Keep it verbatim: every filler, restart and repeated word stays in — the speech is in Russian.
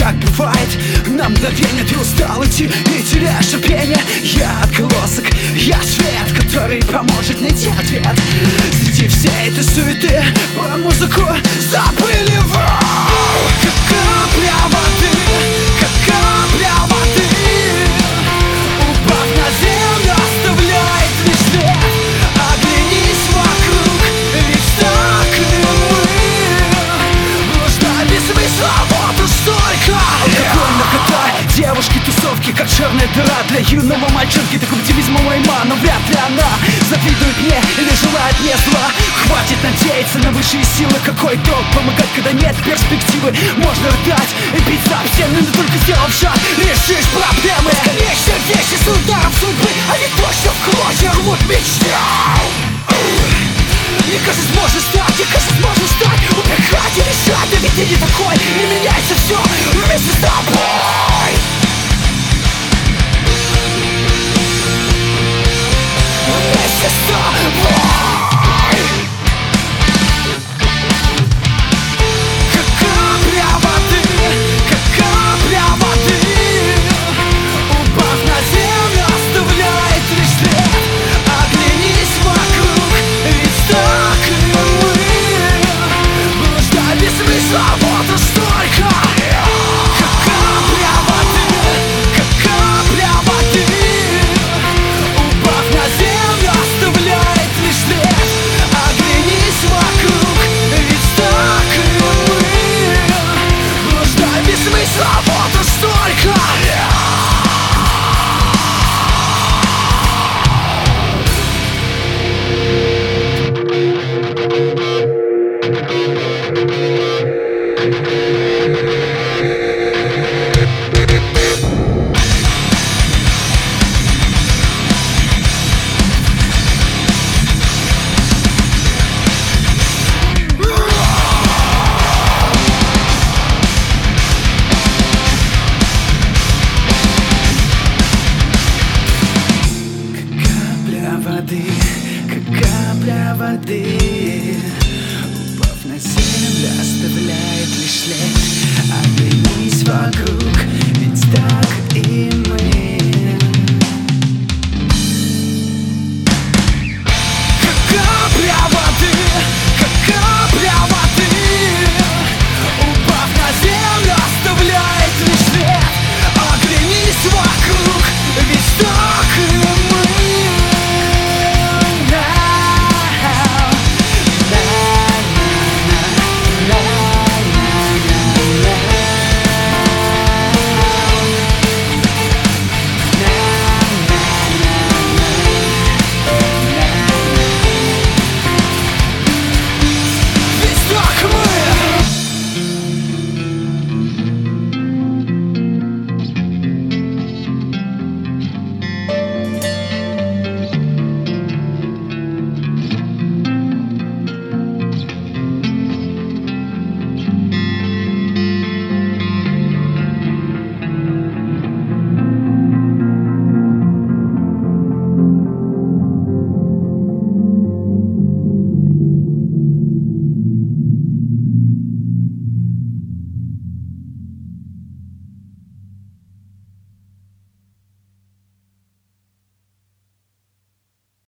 как бывает, на мгновение ты устал идти и теряешь терпение. Я отголосок, я свет, который поможет найти ответ. Среди всей этой суеты про музыку забыли вы. Как капля воды, как капля воды, упав на землю, оставляет лишь след. Оглянись вокруг, ведь так и мы. Нужна без смысла, вот уж столько. Алкоголь, наркота, девушки, тусовки, как черная дыра для юного мальчонки. Так оптимизма уйма, но вряд ли она завидует мне или желает мне зла. Хватит надеяться на высшие силы. Какой толк помогать, когда нет перспективы? Можно рыдать и бить за стены, но только сделав шаг, решишь проблемы. Бесконечные вещи с ударом судьбы, они точно в клочья рвут мечту. Мне кажется, сможешь стать, мне кажется, сможешь стать. Убегать и решать, да ведь ты не такой. И меняется все вместе с тобой. Вместе с тобой. Как капля воды, как капля воды, упав на землю, оставляет лишь след. Оглянись вокруг, ведь так и мы. Блуждать без смысла, вот уж столько. Как капля воды, как капля воды, упав на землю, оставляет лишь след. Оглянись вокруг, ведь так и мы. Блуждать без смысла, вот уж столько. Воды, как капля воды, упав на землю, оставляет лишь след. Оглянись вокруг.